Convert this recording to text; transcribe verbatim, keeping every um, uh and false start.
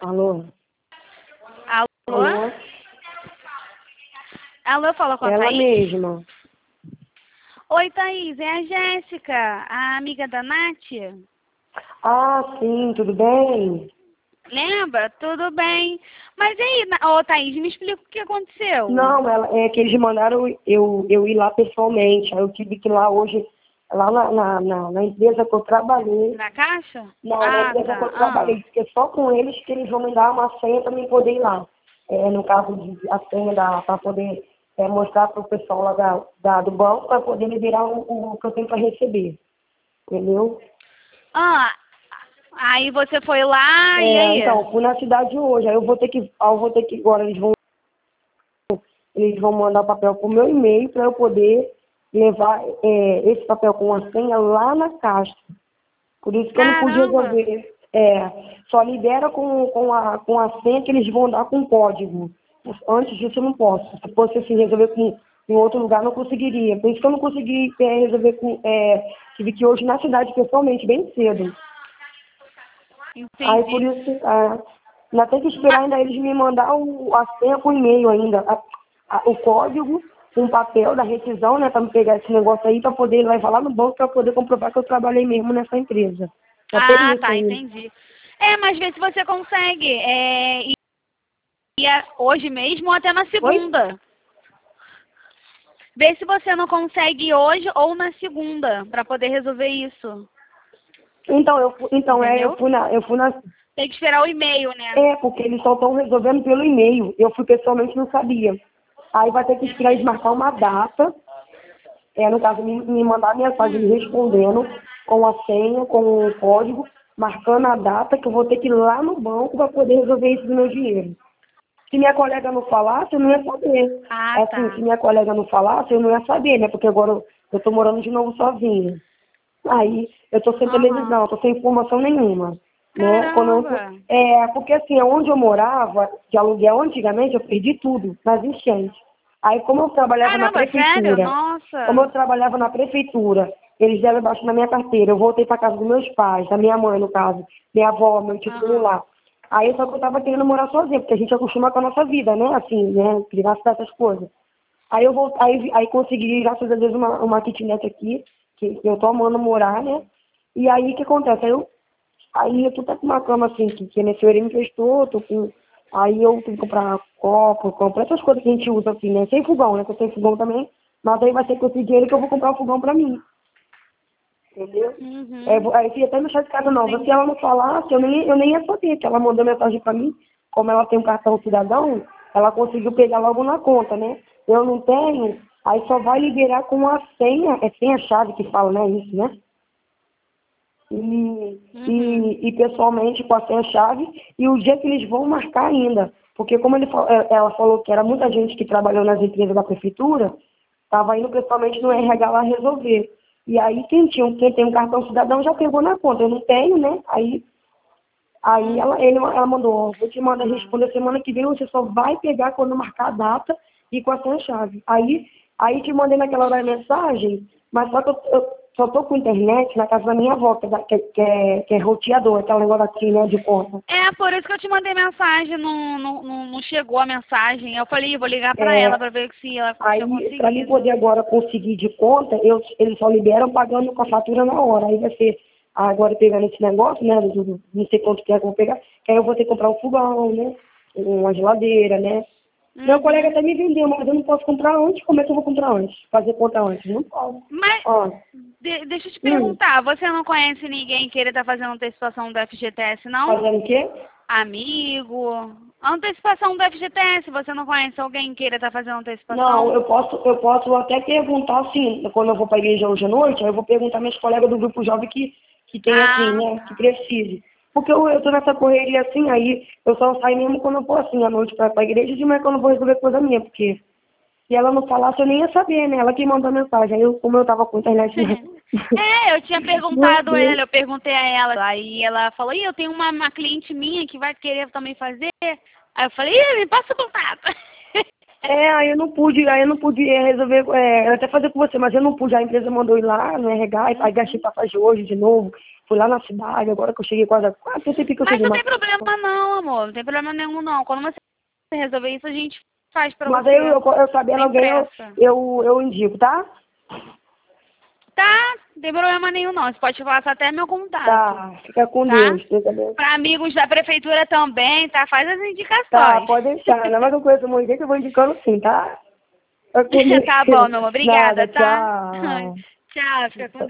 Alô? Alô? Alô? Alô, fala com a Ela Thaís? mesma. Oi, Thaís, é a Jéssica, a amiga da Nath. Ah, sim, tudo bem? Lembra? Tudo bem. Mas e aí, Na- ô Thaís, me explica o que aconteceu. Não, ela, é que eles mandaram eu, eu ir lá pessoalmente. Aí eu tive que ir lá hoje, lá na, na, na, na empresa que eu trabalhei. Na caixa? Não, na Ah, empresa que tá. eu Ah. trabalhei, porque só com eles que eles vão me dar uma senha para mim poder ir lá. É, no caso de a senha para poder é, mostrar para o pessoal lá da, da, do banco para poder liberar o, o que eu tenho para receber. Entendeu? Ah, aí você foi lá e É, aí? então, fui na cidade hoje. Aí eu vou ter que, aí eu vou ter que agora eles vão, eles vão mandar o papel pro meu e-mail para eu poder levar é, esse papel com a senha lá na caixa. Por isso que eu não pude Caramba! resolver. É, só libera com, com, a, com a senha que eles vão dar com código. Antes disso eu não posso. Se fosse assim, resolver com, em outro lugar, não conseguiria. Por isso que eu não consegui é, resolver com. É, tive que ir hoje na cidade pessoalmente, bem cedo. Aí por Entendi. isso, é, ainda tem que esperar ainda eles me mandar o, a senha com e-mail ainda. A, a, o código, um papel da rescisão, né, para me pegar esse negócio aí, para poder levar lá no banco, para poder comprovar que eu trabalhei mesmo nessa empresa. Já tem Ah, isso tá, aí. entendi. É, mas vê se você consegue. É, ir ir hoje mesmo ou até na Oi? segunda. Vê se você não consegue ir hoje ou na segunda, para poder resolver isso. Então, eu, fu- então é, eu Entendeu? fui na, eu fui na, Tem que esperar o e-mail, né? é, porque eles só estão resolvendo pelo e-mail. Eu fui pessoalmente, não sabia. Aí vai ter que esperar eles marcar uma data, é, no caso, me, me mandar mensagem me Hum. respondendo com a senha, com o código, marcando a data que eu vou ter que ir lá no banco para poder resolver isso do meu dinheiro. Se minha colega não falasse, eu não ia saber. Ah, É assim, se tá. minha colega não falasse, eu não ia saber, né? Porque agora eu, eu tô morando de novo sozinha. Aí eu tô sem Aham. televisão, tô sem informação nenhuma. Né? Quando eu, Caramba. é, porque assim, onde eu morava, de aluguel antigamente, eu perdi tudo, nas enchentes. Aí como eu trabalhava na Caramba, sério? prefeitura, como eu Nossa. trabalhava na prefeitura, eles deram embaixo na minha carteira, eu voltei para casa dos meus pais, da minha mãe no caso, minha avó, meu tio, tudo Aham. lá. Aí só que eu tava querendo morar sozinha, porque a gente acostuma com a nossa vida, né? Assim, né? Criança dessas coisas. Aí eu vou, aí, aí consegui, graças a Deus, uma, uma kitnet aqui, que, que eu tô amando morar, né? E aí o que acontece? Aí eu, aí eu tô até com uma cama assim, que, que a minha senhora me emprestou, tô com. Aí eu tenho que comprar copo, comprar essas coisas que a gente usa assim, né? Sem fogão, né? Que eu tenho fogão também, mas aí vai ser com esse dinheiro que eu vou comprar um fogão pra mim. Entendeu? É, Uhum. vou- aí eu fiz até no chat de casa nova. Se Entendi. ela não falasse, eu nem, eu nem ia saber, que ela mandou mensagem pra mim, como ela tem um cartão cidadão, ela conseguiu pegar logo na conta, né? Eu não tenho, aí só vai liberar com a senha, é senha-chave que fala, né? Isso, né? E, Uhum. e, e pessoalmente com a senha-chave e o dia que eles vão marcar ainda. Porque como ele, fa- eh, ela falou que era muita gente que trabalhou nas empresas da prefeitura, estava indo pessoalmente no R H lá resolver. E aí quem, tinha, um- quem tem um cartão cidadão já pegou na conta. Eu não tenho, né? Aí, aí ela, ele, ela mandou, ó, vou te mandar Ah. responder semana que vem, você só vai pegar quando marcar a data e com a senha-chave. Aí, aí te mandei naquela hora a mensagem, mas só que eu, eu só tô com internet na casa da minha avó, que, é da- que, que é, que é roteador, aquela negócio aqui, né, de conta. É, por isso que eu te mandei mensagem, não, não, não não chegou a mensagem. Eu falei, vou ligar pra ela É, pra ver se ela tinha aí, para mim conseguido. poder agora conseguir de conta, eu, eles só liberam pagando com a fatura na hora. Aí vai ser, agora pegando esse negócio, né, do, do- não sei quanto que é que eu vou pegar, que aí eu vou ter que comprar um fogão, né, uma geladeira, né. Meu colega Uhum. até me vendeu, mas eu não posso comprar antes. Como é que eu vou comprar antes? Fazer conta antes? Não posso. Mas, Ó, de- deixa eu te hum, perguntar, você não conhece ninguém que ele tá fazendo antecipação do F G T S, não? fazendo o quê? Amigo? Antecipação do F G T S, você não conhece alguém que ele tá fazendo Não, antecipação? eu posso, eu posso até perguntar, assim, quando eu vou para a igreja hoje à noite, aí eu vou perguntar meus colegas do grupo jovem que, que tem, assim, Ah, né, que tá. precise. Porque eu, eu tô nessa correria assim, aí eu só saio mesmo quando eu for, assim, à noite para a igreja, e de manhã quando eu vou resolver coisa minha, porque se ela não falasse, eu nem ia saber, né, ela que mandou a mensagem. Aí eu, como eu tava com a internet, né, É, eu tinha meu perguntado Deus. ela, eu perguntei a ela, aí ela falou, ih, eu tenho uma, uma cliente minha que vai querer também fazer. Aí eu falei, ih, me passa o contato. É, aí eu não pude, aí eu não pude é, resolver, é, eu até fazer com você, mas eu não pude, a empresa mandou ir lá no R H, aí gastei Uhum. passagem hoje de novo, fui lá na cidade, agora que eu cheguei quase, quase tem tempo que eu Mas cheguei. não tem problema não, amor. Não tem problema nenhum, não. Quando você resolver isso, a gente faz pra Mas você. aí eu, eu, eu sabendo Sem alguém, eu, pressa. eu, eu indico, tá? Tá, não tem problema nenhum, não. Você pode passar até meu contato. Tá, fica com Tá? Deus. Fica bem. Para amigos da prefeitura também, tá? Faz as indicações. Tá, pode deixar. Não é mais que eu conheço muito gente, eu vou indicando sim, tá? Tá bom, meu amor. Obrigada, Nada, tá? tchau. Tchau, fica com Deus.